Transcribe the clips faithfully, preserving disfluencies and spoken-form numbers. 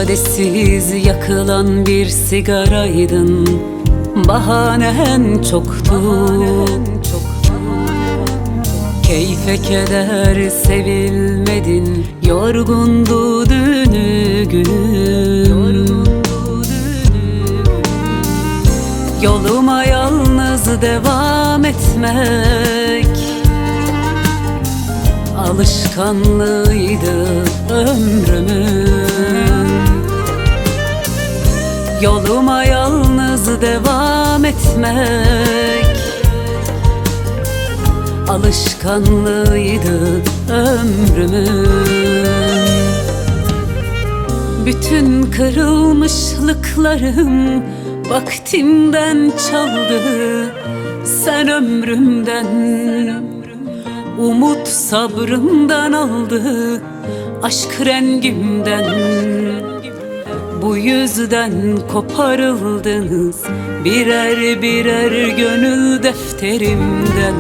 Müsaadesiz yakılan bir sigaraydın, bahanen çoktu. Keyfe keder sevilmedin, yorgundu dünü günüm. Yoluma yalnız devam etmek alışkanlığıydı ömrümün. Yoluma yalnız devam etmek alışkanlığıydı ömrümün. Bütün kırılmışlıklarım vaktimden çaldı. Sen ömrümden, umut sabrımdan aldı. Aşk rengimden, bu yüzden koparıldınız birer birer gönül defterimden.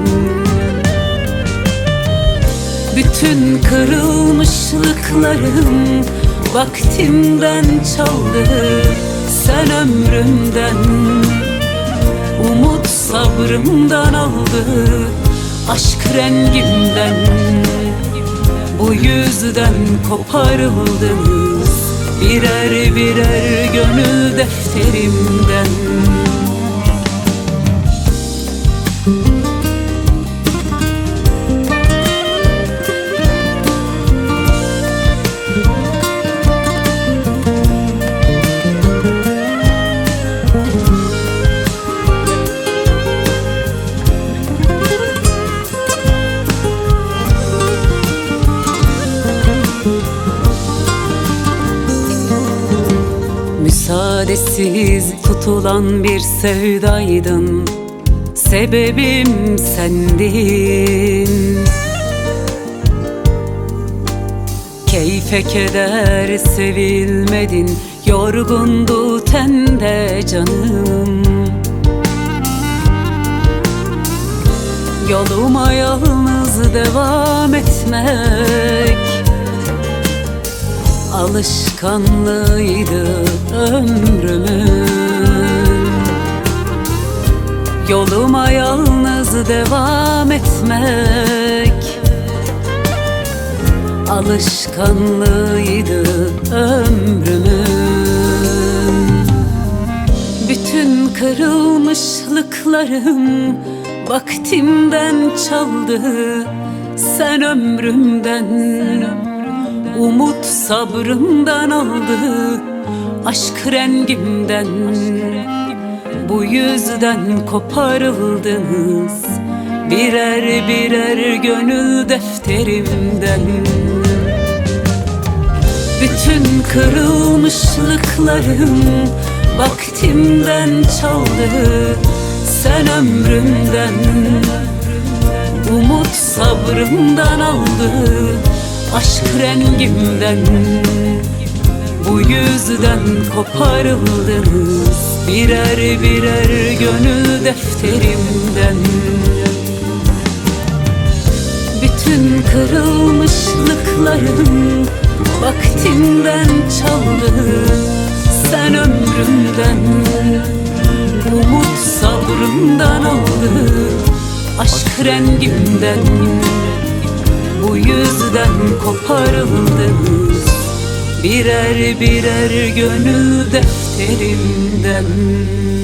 Bütün kırılmışlıklarım vaktimden çaldı. Sen ömrümden, umut sabrımdan aldı. Aşk rengimden, bu yüzden koparıldınız birer birer gönül defterimden. Müsaadesiz tutulan bir sevdaydın, sebebim sendin. Keyfe keder sevilmedin, yorgundu tende canım. Yoluma yalnız devam etmek alışkanlığıydı ömrümün. Yoluma yalnız devam etmek alışkanlığıydı ömrümün. Bütün kırılmışlıklarım vaktimden çaldı. Sen ömrümden, umut sabrımdan aldı. Aşk rengimden, bu yüzden koparıldınız birer birer gönül defterimden. Bütün kırılmışlıklarım vaktimden çaldı. Sen ömrümden, umut sabrımdan aldı. Aşk rengimden, bu yüzden koparıldınız birer birer gönül defterimden. Bütün kırılmışlıklarım vaktimden çaldı. Sen ömrümden, umut sabrımdan aldı. Aşk rengimden, bu yüzden koparıldınız birer birer gönül defterimden.